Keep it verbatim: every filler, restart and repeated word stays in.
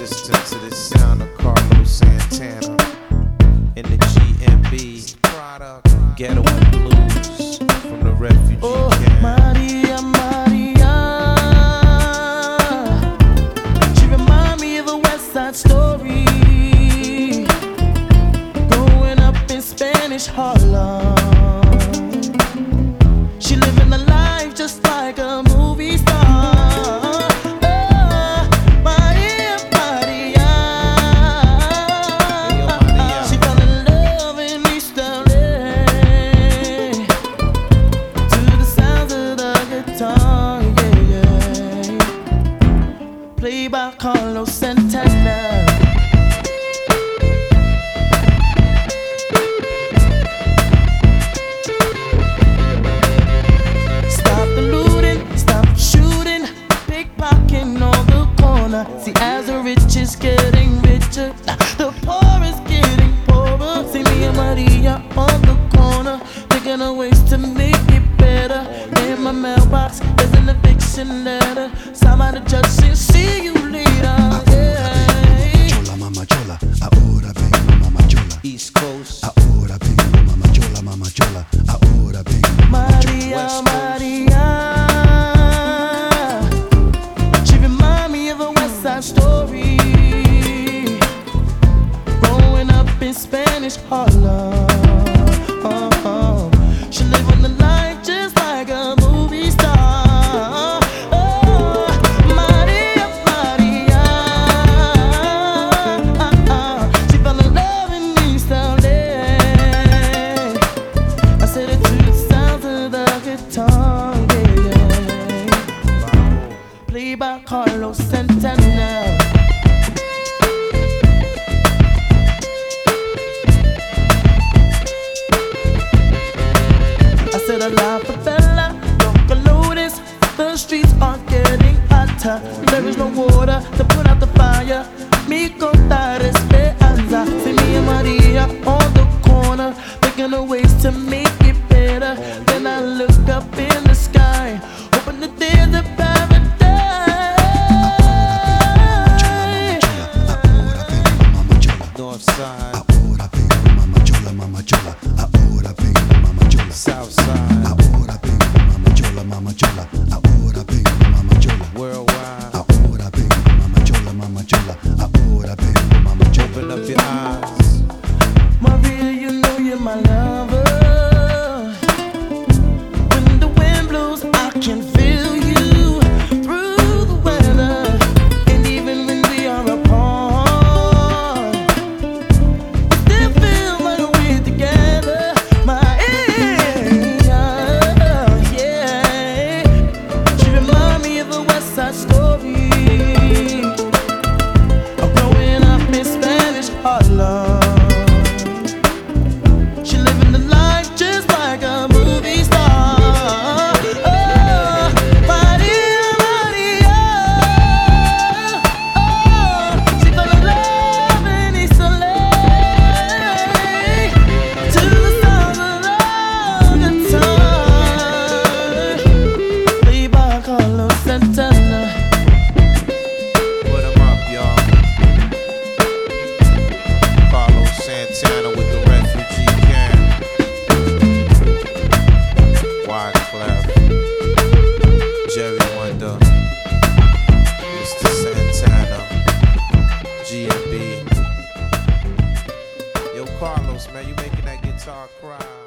Listen to the sound of Carlos Santana in the G M B Ghetto and Blues from the refugee oh, camp. Maria, Maria, she remind me of a West Side Story, growing up in Spanish Harlem. She living the life just like a movie star. Played by Carlos Santana. Stop the looting, stop shooting, pickpocketing on the corner. See, as the rich is getting richer, the poor is getting poorer. See me and Maria on the corner, thinking of ways to make it better. In my mailbox, there's an eviction letter. Signed by the judge saying, see you later. Chola, mama chola, ahora vengo, mama chola. East Coast, ahora vengo, mama chola, mama chola, ahora vengo, mama chola. Maria, Maria, she remind me of a West Side Story, growing up in Spanish Harlem. Uh, uh, she live on the life just like a movie star. Oh, Maria, Maria, she fell in love in East L A. I said it to the sound of the guitar, yeah, yeah. Played by Carlos Santana. I said a la favela, local notice, the streets are getting hotter. There is no water to put out the fire. Mi contar esperanza. See me and Maria on the corner, thinking of ways to make it better. Then I look up in the sky, hoping that there's a paradise. North Side, Ahora vengo, mama chola, mama chola, ahora vengo, mama chola. South Side, Ahora vengo, mama chola, mama chola, ahora vengo, mama chola. worldwide. Ahora vengo, mama chola, mama chola, ahora vengo, mama chola. Open up your eyes. Maria, you know you're my lover. When the wind blows, I can feel you through the weather. And even when we are apart, we still feel like we're together. Maria, yeah. She remind me of a West Side Story, of growing up in Spanish Harlem. She living the life just like a movie star. Oh, Maria, Maria, oh, she fell in love in East L A. To the sound of the guitar, played by Carlos Santana. Put 'em up, y'all. Carlos Santana with the refugee camp. Wyclef, Jerry Wonder, Mister Santana, G M B. Yo, Carlos, man, you making that guitar cry.